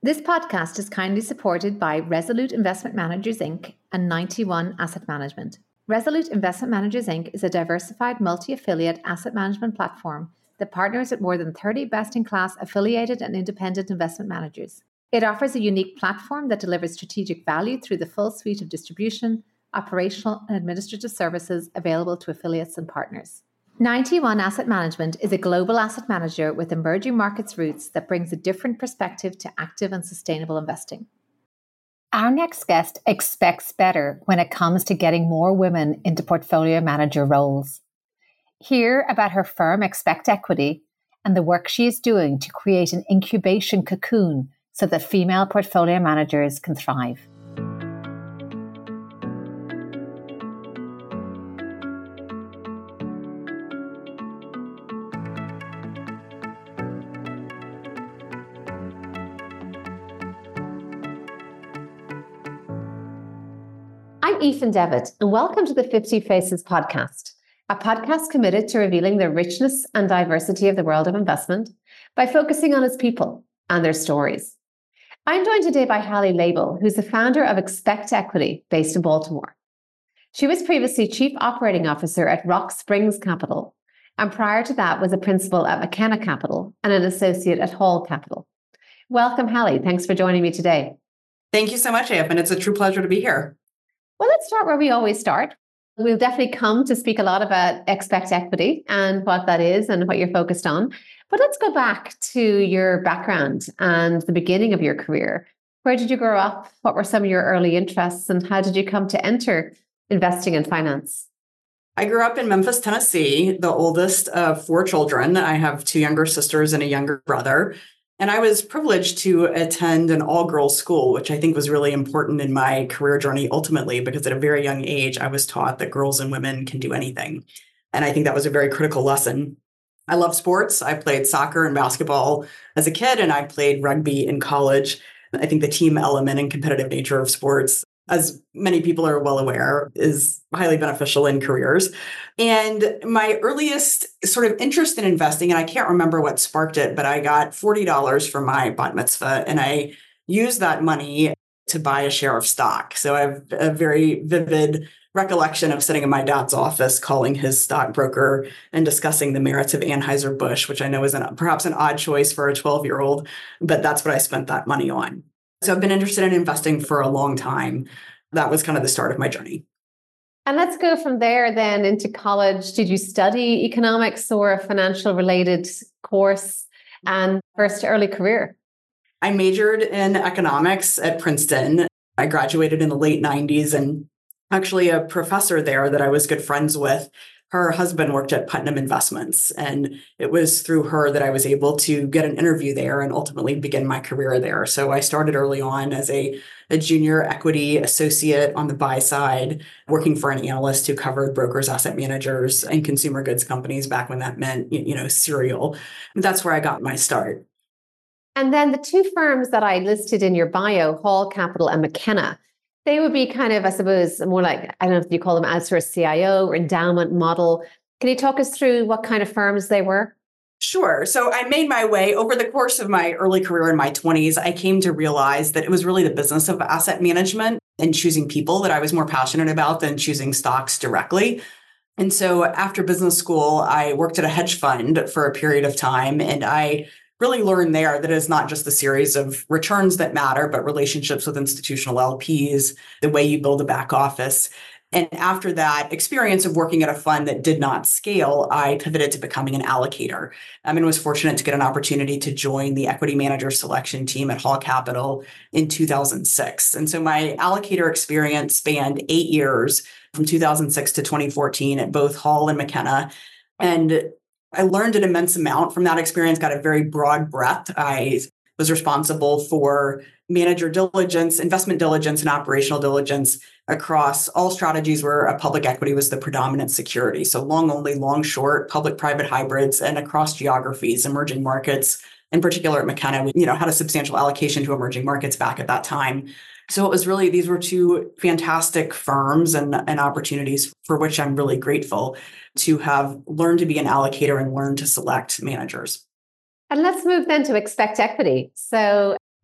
This podcast is kindly supported by Resolute Investment Managers Inc. and 91 Asset Management. Resolute Investment Managers Inc. is a diversified multi-affiliate asset management platform that partners with more than 30 best-in-class affiliated and independent investment managers. It offers a unique platform that delivers strategic value through the full suite of distribution, operational, and administrative services available to affiliates and partners. 91 Asset Management is a global asset manager with emerging markets roots that brings a different perspective to active and sustainable investing. Our next guest expects better when it comes to getting more women into portfolio manager roles. Hear about her firm Expect Equity and the work she is doing to create an incubation cocoon so that female portfolio managers can thrive. I'm Aoife Devitt, and welcome to the 50 Faces podcast, a podcast committed to revealing the richness and diversity of the world of investment by focusing on its people and their stories. I'm joined today by Hallie Label, who's the founder of Expect Equity, based in Baltimore. She was previously Chief Operating Officer at Rock Springs Capital, and prior to that was a principal at McKenna Capital and an associate at Hall Capital. Welcome, Hallie. Thanks for joining me today. Thank you so much, Aoife, and it's a true pleasure to be here. Well, let's start where we always start. We'll definitely come to speak a lot about Expect Equity and what that is and what you're focused on. But let's go back to your background and the beginning of your career. Where did you grow up? What were some of your early interests? And how did you come to enter investing in finance? I grew up in Memphis, Tennessee, the oldest of 4 children. I have 2 younger sisters and a younger brother. And I was privileged to attend an all-girls school, which I think was really important in my career journey ultimately, because at a very young age, I was taught that girls and women can do anything. And I think that was a very critical lesson. I love sports. I played soccer and basketball as a kid, and I played rugby in college. I think the team element and competitive nature of sports, as many people are well aware, is highly beneficial in careers. And my earliest sort of interest in investing, and I can't remember what sparked it, but I got $40 for my bat mitzvah, and I used that money to buy a share of stock. So I have a very vivid recollection of sitting in my dad's office, calling his stockbroker and discussing the merits of Anheuser-Busch, which I know is perhaps an odd choice for a 12-year-old, but that's what I spent that money on. So I've been interested in investing for a long time. That was kind of the start of my journey. And let's go from there then into college. Did you study economics or a financial related course? And first early career? I majored in economics at Princeton. I graduated in the late 90s, and actually a professor there that I was good friends with, her husband worked at Putnam Investments, and it was through her that I was able to get an interview there and ultimately begin my career there. So I started early on as a junior equity associate on the buy side, working for an analyst who covered brokers, asset managers, and consumer goods companies back when that meant, cereal. That's where I got my start. And then the 2 firms that I listed in your bio, Hall Capital and McKenna, they would be kind of, I suppose, more like, I don't know if you call them outsourced CIO or endowment model. Can you talk us through what kind of firms they were? Sure. So I made my way over the course of my early career in my 20s. I came to realize that it was really the business of asset management and choosing people that I was more passionate about than choosing stocks directly. And so after business school, I worked at a hedge fund for a period of time, and I really learned there that it's not just the series of returns that matter, but relationships with institutional LPs, the way you build a back office. And after that experience of working at a fund that did not scale, I pivoted to becoming an allocator. And was fortunate to get an opportunity to join the equity manager selection team at Hall Capital in 2006. And so my allocator experience spanned 8 years from 2006 to 2014 at both Hall and McKenna. And I learned an immense amount from that experience, got a very broad breadth. I was responsible for manager diligence, investment diligence, and operational diligence across all strategies where a public equity was the predominant security. So long only, long short, public-private hybrids, and across geographies, emerging markets. In particular at McKenna, we had a substantial allocation to emerging markets back at that time. So it was really, these were 2 fantastic firms and opportunities for which I'm really grateful to have learned to be an allocator and learn to select managers. And let's move then to Expect Equity. So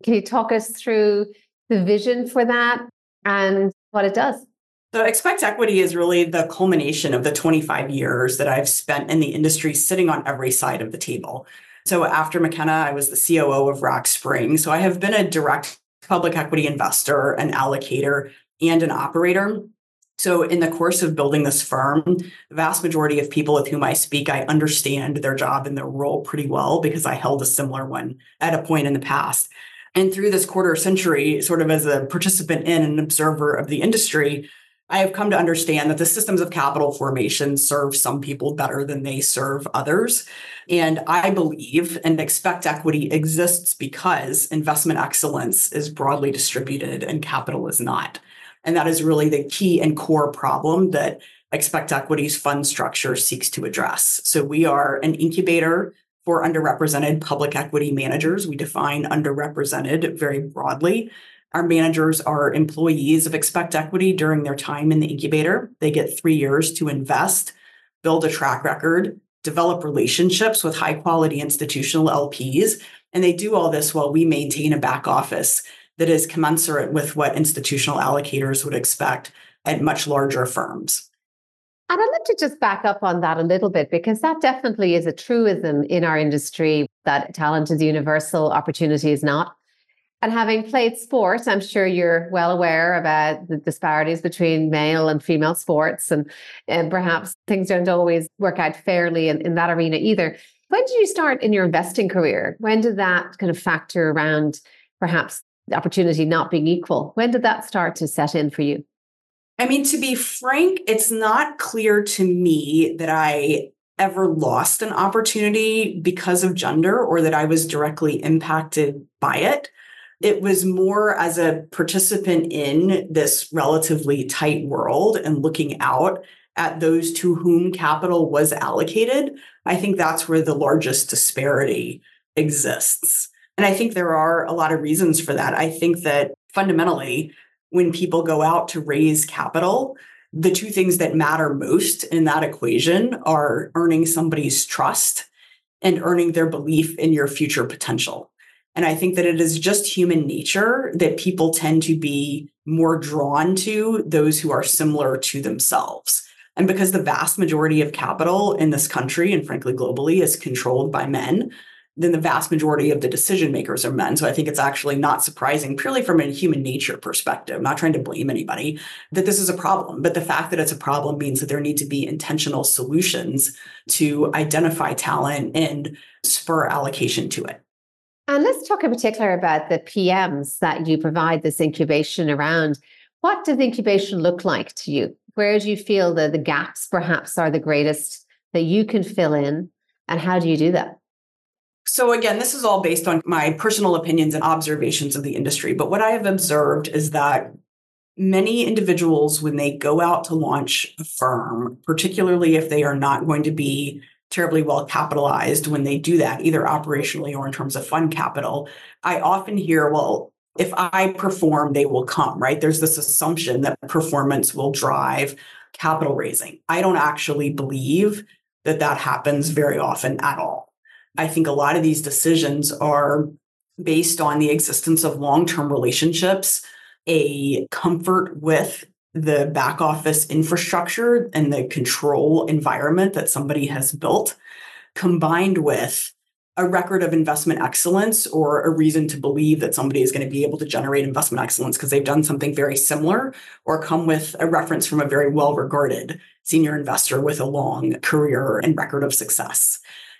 Can you talk us through the vision for that and what it does? So Expect Equity is really the culmination of the 25 years that I've spent in the industry sitting on every side of the table. So after McKenna, I was the COO of Rock Spring. So I have been a direct public equity investor, an allocator, and an operator. So in the course of building this firm, the vast majority of people with whom I speak, I understand their job and their role pretty well because I held a similar one at a point in the past. And through this quarter century, sort of as a participant in and observer of the industry, I have come to understand that the systems of capital formation serve some people better than they serve others. And I believe and expect equity exists because investment excellence is broadly distributed and capital is not. And that is really the key and core problem that Expect Equity's fund structure seeks to address. So we are an incubator for underrepresented public equity managers. We define underrepresented very broadly. Our managers are employees of Expect Equity during their time in the incubator. They get 3 years to invest, build a track record, develop relationships with high quality institutional LPs. And they do all this while we maintain a back office that is commensurate with what institutional allocators would expect at much larger firms. And I'd like to just back up on that a little bit, because that definitely is a truism in our industry that talent is universal, opportunity is not. And having played sports, I'm sure you're well aware about the disparities between male and female sports, and perhaps things don't always work out fairly in that arena either. When did you start in your investing career? When did that kind of factor around perhaps the opportunity not being equal? When did that start to set in for you? I mean, to be frank, it's not clear to me that I ever lost an opportunity because of gender or that I was directly impacted by it. It was more as a participant in this relatively tight world and looking out at those to whom capital was allocated. I think that's where the largest disparity exists. And I think there are a lot of reasons for that. I think that fundamentally, when people go out to raise capital, the two things that matter most in that equation are earning somebody's trust and earning their belief in your future potential. And I think that it is just human nature that people tend to be more drawn to those who are similar to themselves. And because the vast majority of capital in this country and frankly globally is controlled by men, then the vast majority of the decision makers are men. So I think it's actually not surprising, purely from a human nature perspective, I'm not trying to blame anybody, that this is a problem. But the fact that it's a problem means that there need to be intentional solutions to identify talent and spur allocation to it. And let's talk in particular about the PMs that you provide this incubation around. What does incubation look like to you? Where do you feel the gaps perhaps are the greatest that you can fill in? And how do you do that? So again, this is all based on my personal opinions and observations of the industry. But what I have observed is that many individuals, when they go out to launch a firm, particularly if they are not going to be terribly well capitalized when they do that, either operationally or in terms of fund capital, I often hear, well, if I perform, they will come, right? There's this assumption that performance will drive capital raising. I don't actually believe that that happens very often at all. I think a lot of these decisions are based on the existence of long-term relationships, a comfort with the back office infrastructure and the control environment that somebody has built, combined with a record of investment excellence or a reason to believe that somebody is going to be able to generate investment excellence because they've done something very similar, or come with a reference from a very well-regarded senior investor with a long career and record of success.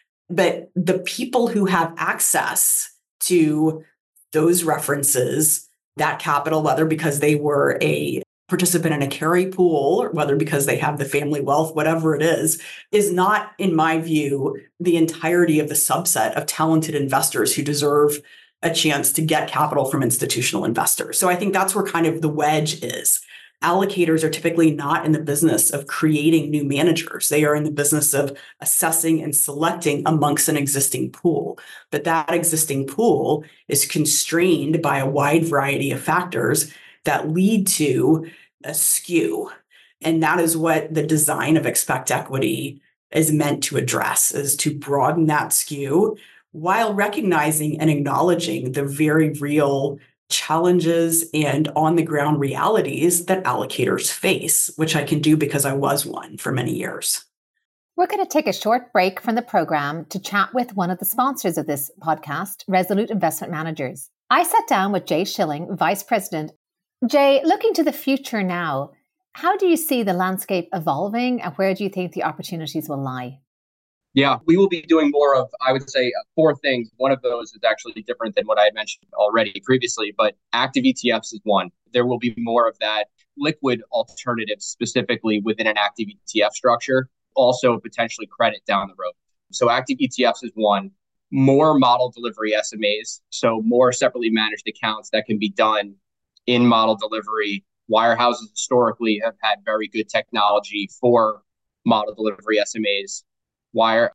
But the people who have access to those references, that capital, whether because they were a participant in a carry pool, or whether because they have the family wealth, whatever it is not, in my view, the entirety of the subset of talented investors who deserve a chance to get capital from institutional investors. So I think that's where kind of the wedge is. Allocators are typically not in the business of creating new managers. They are in the business of assessing and selecting amongst an existing pool. But that existing pool is constrained by a wide variety of factors that lead to a skew. And that is what the design of Expect Equity is meant to address, is to broaden that skew while recognizing and acknowledging the very real challenges and on the ground realities that allocators face, which I can do because I was one for many years. We're going to take a short break from the program to chat with one of the sponsors of this podcast, Resolute Investment Managers. I sat down with Jay Schilling, Vice President. Jay, looking to the future now, how do you see the landscape evolving and where do you think the opportunities will lie? Yeah, we will be doing more of, I would say, four things. One of those is actually different than what I had mentioned already previously, but active ETFs is one. There will be more of that liquid alternatives specifically within an active ETF structure, also potentially credit down the road. So active ETFs is one. More model delivery SMAs, so more separately managed accounts that can be done in model delivery. Wirehouses historically have had very good technology for model delivery SMAs. Wire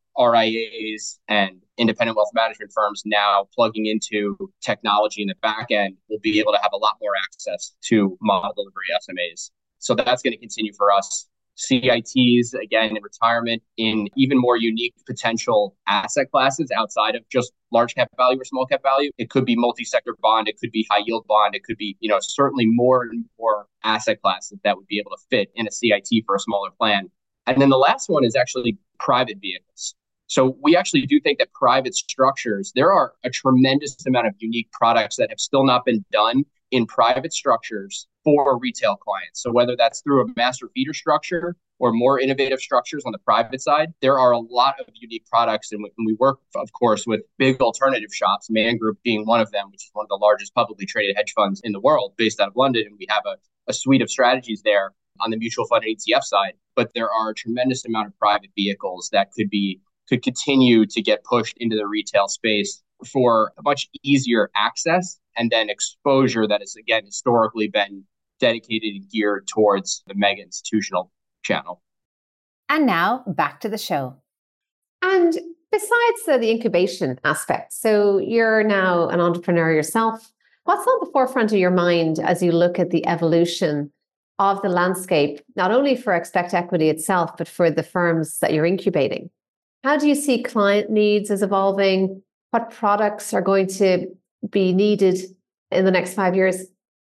RIAs and independent wealth management firms now plugging into technology in the back end will be able to have a lot more access to model delivery SMAs. So that's going to continue for us. CITs, again, in retirement, in even more unique potential asset classes outside of just large cap value or small cap value. It could be multi-sector bond. It could be high yield bond. It could be, certainly more and more asset classes that would be able to fit in a CIT for a smaller plan. And then the last one is actually private vehicles. So we actually do think that private structures, there are a tremendous amount of unique products that have still not been done in private structures for retail clients. So whether that's through a master feeder structure or more innovative structures on the private side, there are a lot of unique products. And we work, of course, with big alternative shops, Man Group being one of them, which is one of the largest publicly traded hedge funds in the world based out of London. And we have a suite of strategies there on the mutual fund and ETF side. But there are a tremendous amount of private vehicles that could continue to get pushed into the retail space for a much easier access and then exposure that has, again, historically been dedicated and geared towards the mega institutional channel. And now back to the show. And besides the incubation aspect, so you're now an entrepreneur yourself, what's on the forefront of your mind as you look at the evolution of the landscape, not only for Expect Equity itself, but for the firms that you're incubating? How do you see client needs as evolving? What products are going to be needed in the next 5 years?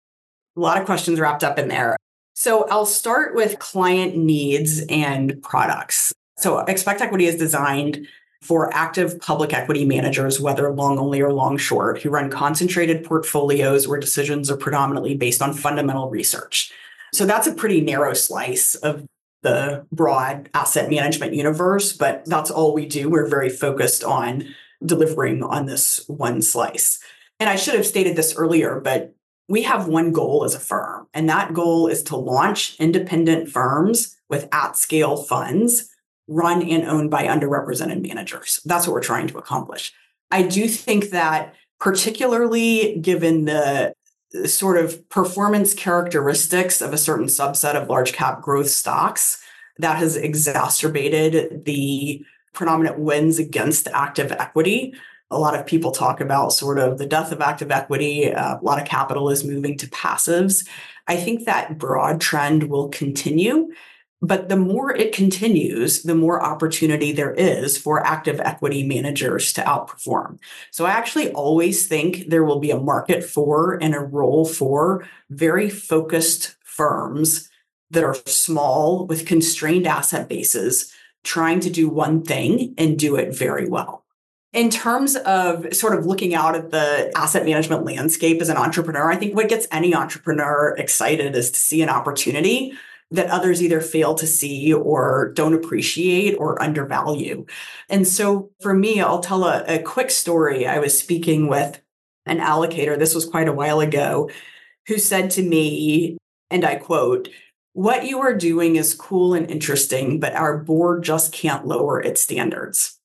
A lot of questions wrapped up in there. So I'll start with client needs and products. So Expect Equity is designed for active public equity managers, whether long only or long short, who run concentrated portfolios where decisions are predominantly based on fundamental research. So that's a pretty narrow slice of the broad asset management universe, but that's all we do. We're very focused on delivering on this one slice. And I should have stated this earlier, but we have one goal as a firm, and that goal is to launch independent firms with at-scale funds run and owned by underrepresented managers. That's what we're trying to accomplish. I do think that particularly given the sort of performance characteristics of a certain subset of large cap growth stocks, that has exacerbated the predominant wins against active equity. A lot of people talk about sort of the death of active equity. A lot of capital is moving to passives. I think that broad trend will continue, but the more it continues, the more opportunity there is for active equity managers to outperform. So I actually always think there will be a market for and a role for very focused firms that are small with constrained asset bases, trying to do one thing and do it very well. In terms of sort of looking out at the asset management landscape as an entrepreneur, I think what gets any entrepreneur excited is to see an opportunity that others either fail to see or don't appreciate or undervalue. And so for me, I'll tell a quick story. I was speaking with an allocator, this was quite a while ago, who said to me, and I quote, "What you are doing is cool and interesting, but our board just can't lower its standards."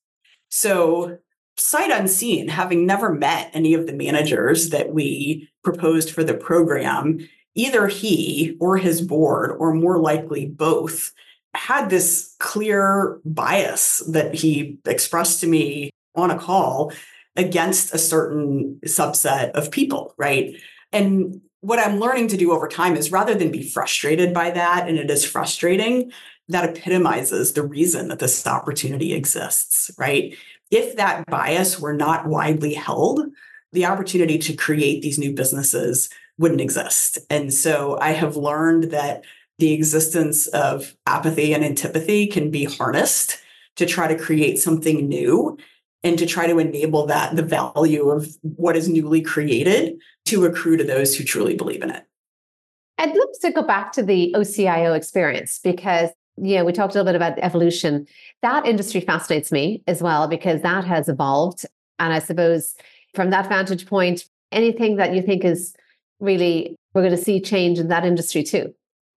So sight unseen, having never met any of the managers that we proposed for the program, either he or his board, or more likely both, had this clear bias that he expressed to me on a call against a certain subset of people, right? And what I'm learning to do over time is rather than be frustrated by that, and it is frustrating, that epitomizes the reason that this opportunity exists, right? if that bias were not widely held, the opportunity to create these new businesses wouldn't exist. And so I have learned that the existence of apathy and antipathy can be harnessed to try to create something new and to try to enable that the value of what is newly created to accrue to those who truly believe in it. I'd love to go back to the OCIO experience because we talked a little bit about evolution. That industry fascinates me as well because that has evolved. And I suppose from that vantage point, anything that you think is really, we're going to see change in that industry too?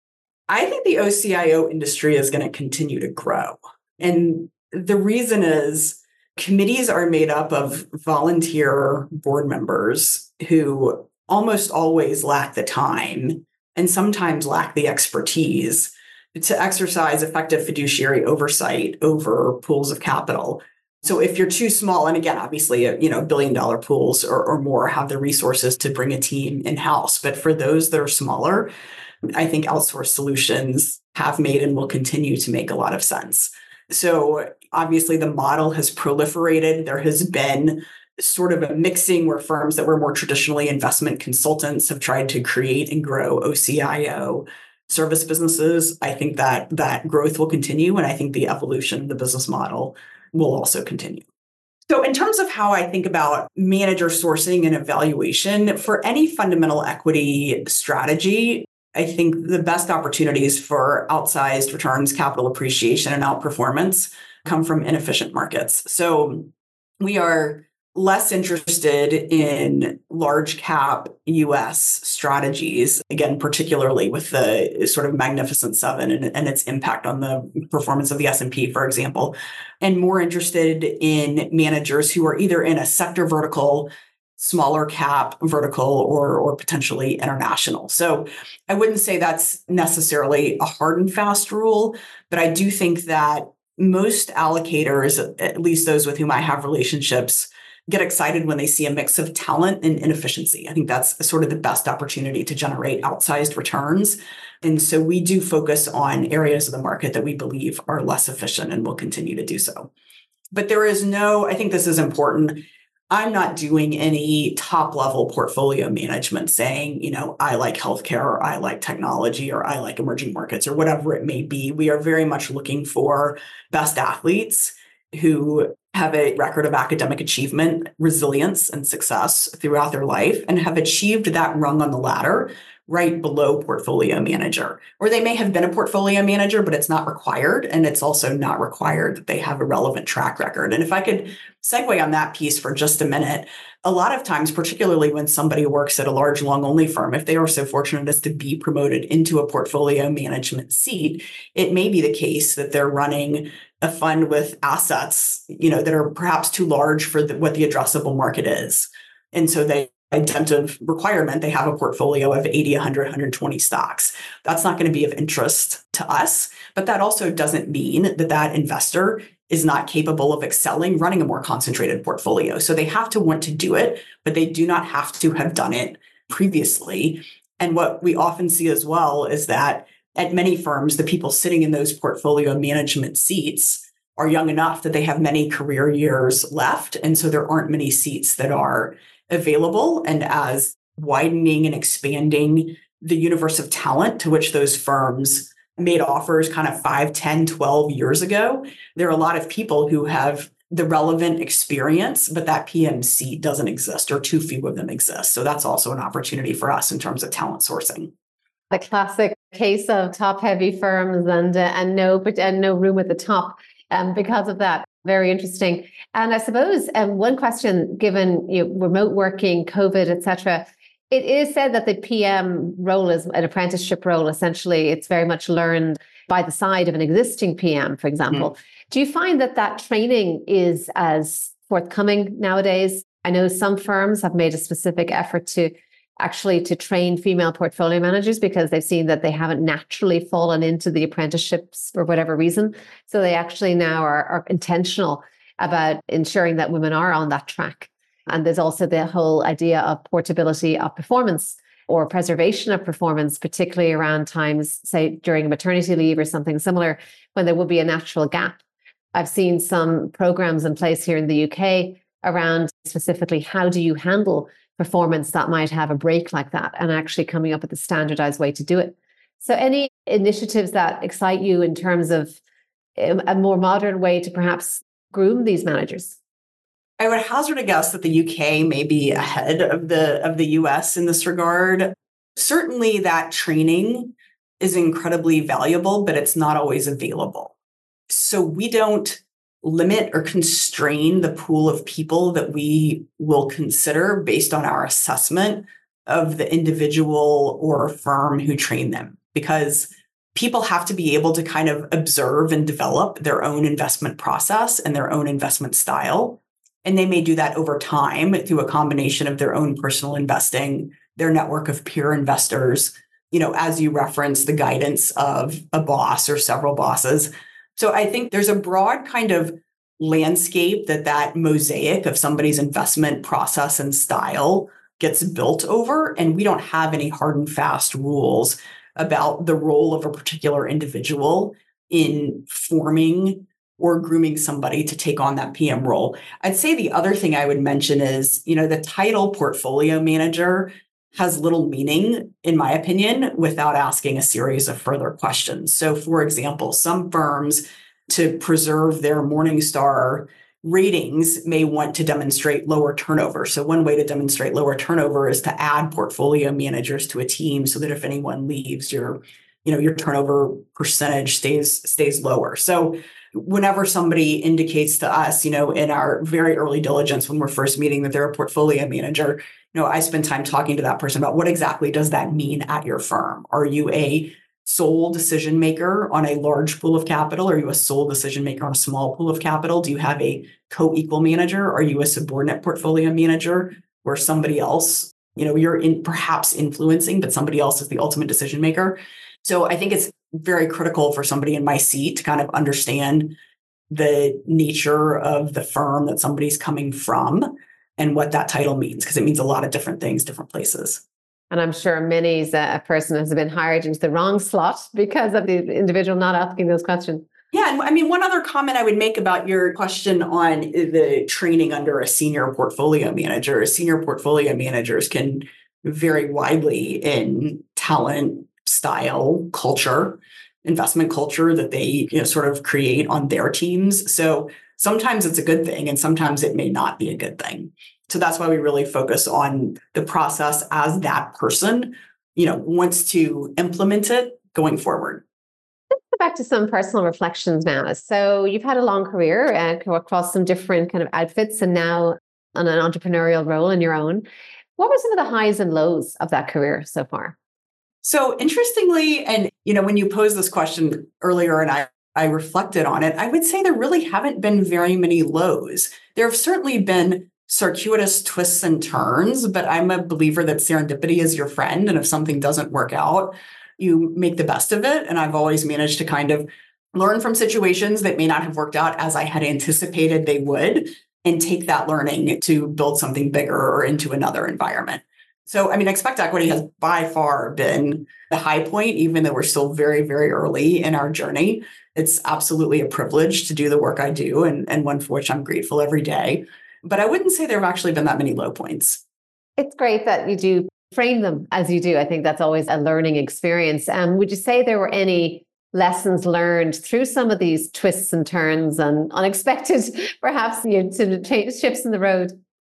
I think the OCIO industry is going to continue to grow. And the reason is committees are made up of volunteer board members who almost always lack the time and sometimes lack the expertise to exercise effective fiduciary oversight over pools of capital. So if you're too small, and again, obviously, $1 billion pools or more have the resources to bring a team in-house. But for those that are smaller, I think outsourced solutions have made and will continue to make a lot of sense. So obviously the model has proliferated. There has been sort of a mixing where firms that were more traditionally investment consultants have tried to create and grow OCIO service businesses. I think that growth will continue. And I think the evolution of the business model will also continue. So in terms of how I think about manager sourcing and evaluation, for any fundamental equity strategy, I think the best opportunities for outsized returns, capital appreciation, and outperformance come from inefficient markets. So we are less interested in large cap US strategies, again, particularly with the sort of Magnificent Seven and its impact on the performance of the S&P, for example, and more interested in managers who are either in a sector vertical, smaller cap vertical, or potentially international. So I wouldn't say that's necessarily a hard and fast rule, but I do think that most allocators, at least those with whom I have relationships, get excited when they see a mix of talent and inefficiency. I think that's sort of the best opportunity to generate outsized returns. And so we do focus on areas of the market that we believe are less efficient and will continue to do so. But there is I think this is important. I'm not doing any top level portfolio management saying, I like healthcare or I like technology or I like emerging markets or whatever it may be. We are very much looking for best athletes who have a record of academic achievement, resilience, and success throughout their life and have achieved that rung on the ladder right below portfolio manager. Or they may have been a portfolio manager, but it's not required. And it's also not required that they have a relevant track record. And if I could segue on that piece for just a minute, a lot of times, particularly when somebody works at a large long-only firm, if they are so fortunate as to be promoted into a portfolio management seat, it may be the case that they're running a fund with assets, that are perhaps too large for what the addressable market is. And so they intensive requirement, they have a portfolio of 80, 100, 120 stocks. That's not going to be of interest to us, but that also doesn't mean that investor is not capable of excelling running a more concentrated portfolio. So they have to want to do it, but they do not have to have done it previously. And what we often see as well is that at many firms, the people sitting in those portfolio management seats are young enough that they have many career years left. And so there aren't many seats that are available. And as widening and expanding the universe of talent to which those firms made offers kind of 5, 10, 12 years ago, there are a lot of people who have the relevant experience, but that PM seat doesn't exist or too few of them exist. So that's also an opportunity for us in terms of talent sourcing. The classic case of top-heavy firms and no room at the top because of that. Very interesting. And I suppose one question, given remote working, COVID, etc., it is said that the PM role is an apprenticeship role. Essentially, it's very much learned by the side of an existing PM, for example. Mm-hmm. Do you find that training is as forthcoming nowadays? I know some firms have made a specific effort to train female portfolio managers because they've seen that they haven't naturally fallen into the apprenticeships for whatever reason. So they actually now are intentional about ensuring that women are on that track. And there's also the whole idea of portability of performance or preservation of performance, particularly around times, say during a maternity leave or something similar, when there will be a natural gap. I've seen some programs in place here in the UK around specifically how do you handle performance that might have a break like that, and actually coming up with a standardized way to do it. So any initiatives that excite you in terms of a more modern way to perhaps groom these managers? I would hazard a guess that the UK may be ahead of the US in this regard. Certainly that training is incredibly valuable, but it's not always available. So we don't limit or constrain the pool of people that we will consider based on our assessment of the individual or firm who trained them, because people have to be able to kind of observe and develop their own investment process and their own investment style. And they may do that over time through a combination of their own personal investing, their network of peer investors, as you referenced, the guidance of a boss or several bosses. So I think there's a broad kind of landscape that mosaic of somebody's investment process and style gets built over. And we don't have any hard and fast rules about the role of a particular individual in forming or grooming somebody to take on that PM role. I'd say the other thing I would mention is, the title portfolio manager has little meaning, in my opinion, without asking a series of further questions. So, for example, some firms, to preserve their Morningstar ratings, may want to demonstrate lower turnover. So one way to demonstrate lower turnover is to add portfolio managers to a team so that if anyone leaves, your turnover percentage stays lower. So whenever somebody indicates to us, in our very early diligence when we're first meeting that they're a portfolio manager, I spend time talking to that person about what exactly does that mean at your firm? Are you a sole decision maker on a large pool of capital? Are you a sole decision maker on a small pool of capital? Do you have a co-equal manager? Are you a subordinate portfolio manager where somebody else, you're perhaps influencing, but somebody else is the ultimate decision maker? So I think it's very critical for somebody in my seat to kind of understand the nature of the firm that somebody's coming from and what that title means, because it means a lot of different things, different places. And I'm sure many's a person has been hired into the wrong slot because of the individual not asking those questions. Yeah. And I mean, one other comment I would make about your question on the training under a senior portfolio manager. Senior portfolio managers can vary widely in talent, style, culture, investment culture that they sort of create on their teams. So sometimes it's a good thing and sometimes it may not be a good thing. So that's why we really focus on the process as that person, wants to implement it going forward. Let's go back to some personal reflections now. So you've had a long career across some different kind of outfits and now on an entrepreneurial role in your own. What were some of the highs and lows of that career so far? So interestingly, and when you posed this question earlier and I reflected on it, I would say there really haven't been very many lows. There have certainly been circuitous twists and turns, but I'm a believer that serendipity is your friend. And if something doesn't work out, you make the best of it. And I've always managed to kind of learn from situations that may not have worked out as I had anticipated they would, and take that learning to build something bigger or into another environment. So, Expect Equity has by far been the high point, even though we're still very, very early in our journey. It's absolutely a privilege to do the work I do and one for which I'm grateful every day. But I wouldn't say there have actually been that many low points. It's great that you do frame them as you do. I think that's always a learning experience. Would you say there were any lessons learned through some of these twists and turns and unexpected, perhaps, shifts in the road?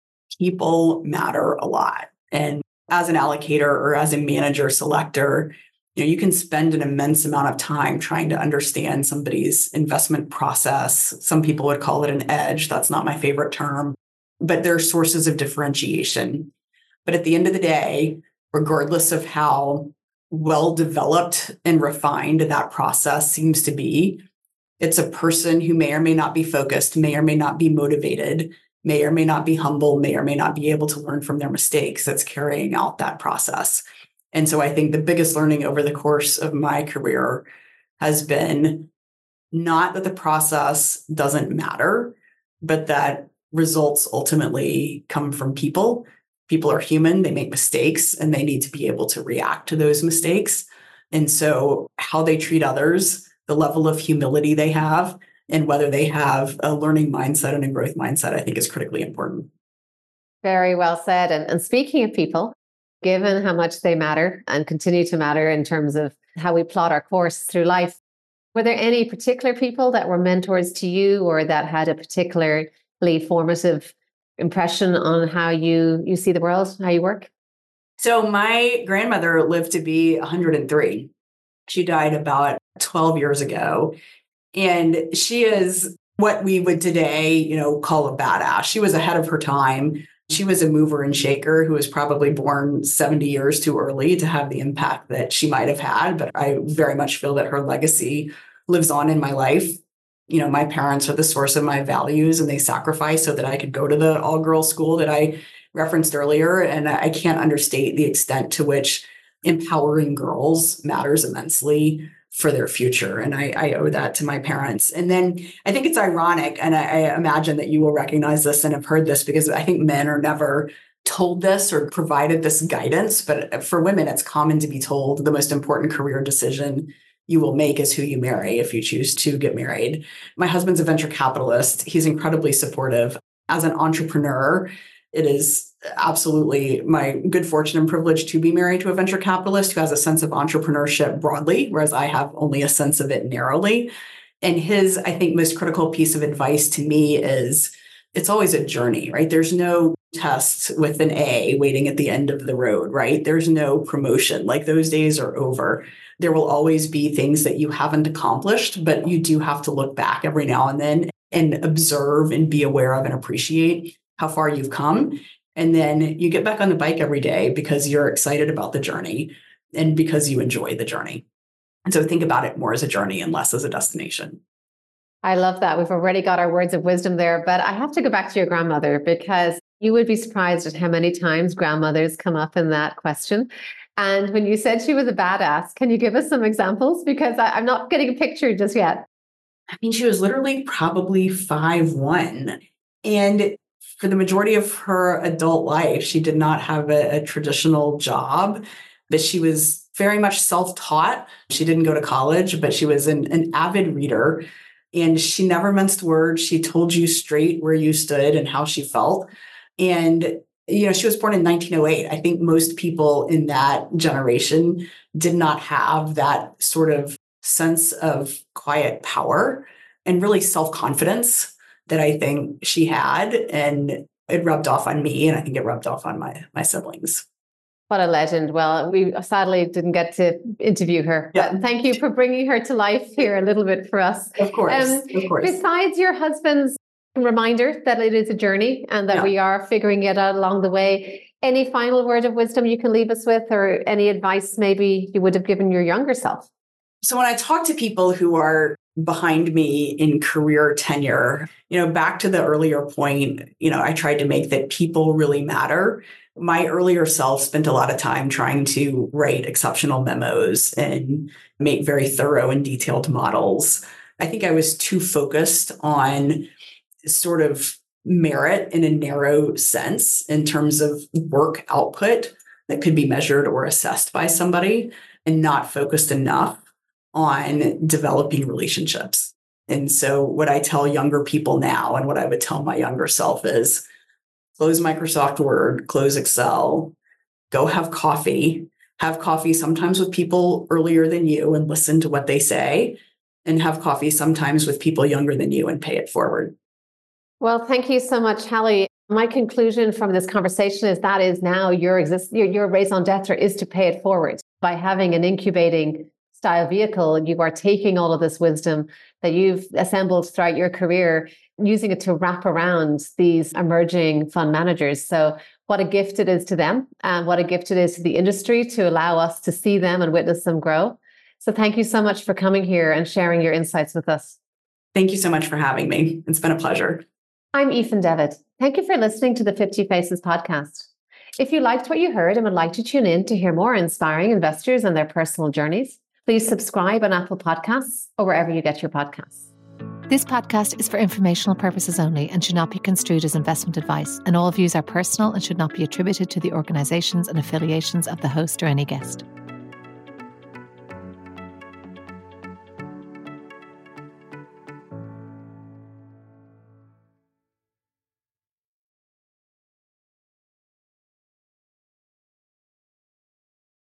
People matter a lot. And as an allocator or as a manager selector, you can spend an immense amount of time trying to understand somebody's investment process. Some people would call it an edge. That's not my favorite term, but there are sources of differentiation. But at the end of the day, regardless of how well developed and refined that process seems to be, it's a person who may or may not be focused, may or may not be motivated, may or may not be humble, may or may not be able to learn from their mistakes that's carrying out that process. And so I think the biggest learning over the course of my career has been not that the process doesn't matter, but that results ultimately come from people. People are human, they make mistakes, and they need to be able to react to those mistakes. And so how they treat others, the level of humility they have, and whether they have a learning mindset and a growth mindset, I think is critically important. Very well said. And speaking of people, given how much they matter and continue to matter in terms of how we plot our course through life, were there any particular people that were mentors to you or that had a particularly formative impression on how you see the world, how you work? So my grandmother lived to be 103. She died about 12 years ago. And she is what we would today, call a badass. She was ahead of her time. She was a mover and shaker who was probably born 70 years too early to have the impact that she might have had. But I very much feel that her legacy lives on in my life. My parents are the source of my values, and they sacrificed so that I could go to the all-girls school that I referenced earlier. And I can't understate the extent to which empowering girls matters immensely for their future. And I owe that to my parents. And then I think it's ironic, and I imagine that you will recognize this and have heard this, because I think men are never told this or provided this guidance. But for women, it's common to be told the most important career decision you will make is who you marry if you choose to get married. My husband's a venture capitalist. He's incredibly supportive. As an entrepreneur, it is absolutely my good fortune and privilege to be married to a venture capitalist who has a sense of entrepreneurship broadly, whereas I have only a sense of it narrowly. And his, I think, most critical piece of advice to me is it's always a journey, right? There's no test with an A waiting at the end of the road, right? There's no promotion. Like, those days are over. There will always be things that you haven't accomplished, but you do have to look back every now and then and observe and be aware of and appreciate how far you've come. And then you get back on the bike every day because you're excited about the journey and because you enjoy the journey. And so think about it more as a journey and less as a destination. I love that. We've already got our words of wisdom there, but I have to go back to your grandmother, because you would be surprised at how many times grandmothers come up in that question. And when you said she was a badass, can you give us some examples? Because I'm not getting a picture just yet. I mean, she was literally probably 5'1". And for the majority of her adult life, she did not have a traditional job, but she was very much self-taught. She didn't go to college, but she was an avid reader. And she never minced words. She told you straight where you stood and how she felt. And she was born in 1908. I think most people in that generation did not have that sort of sense of quiet power and really self-confidence that I think she had. And it rubbed off on me, and I think it rubbed off on my siblings. What a legend. Well, we sadly didn't get to interview her. Yeah. But thank you for bringing her to life here a little bit for us. Of course. Of course. Besides your husband's reminder that it is a journey and that we are figuring it out along the way, any final word of wisdom you can leave us with, or any advice maybe you would have given your younger self? So when I talk to people who are behind me in career tenure, back to the earlier point, I tried to make that people really matter. My earlier self spent a lot of time trying to write exceptional memos and make very thorough and detailed models. I think I was too focused on sort of merit in a narrow sense in terms of work output that could be measured or assessed by somebody, and not focused enough on developing relationships. And so what I tell younger people now, and what I would tell my younger self, is close Microsoft Word, close Excel, go have coffee sometimes with people earlier than you and listen to what they say, and have coffee sometimes with people younger than you and pay it forward. Well, thank you so much, Hallie. My conclusion from this conversation is that is now your raison d'etre is to pay it forward. By having an incubating style vehicle, you are taking all of this wisdom that you've assembled throughout your career, using it to wrap around these emerging fund managers. So what a gift it is to them, and what a gift it is to the industry to allow us to see them and witness them grow. So thank you so much for coming here and sharing your insights with us. Thank you so much for having me. It's been a pleasure. I'm Aoife Devitt. Thank you for listening to the 50 Faces podcast. If you liked what you heard and would like to tune in to hear more inspiring investors and their personal journeys, please subscribe on Apple Podcasts or wherever you get your podcasts. This podcast is for informational purposes only and should not be construed as investment advice, and all views are personal and should not be attributed to the organizations and affiliations of the host or any guest.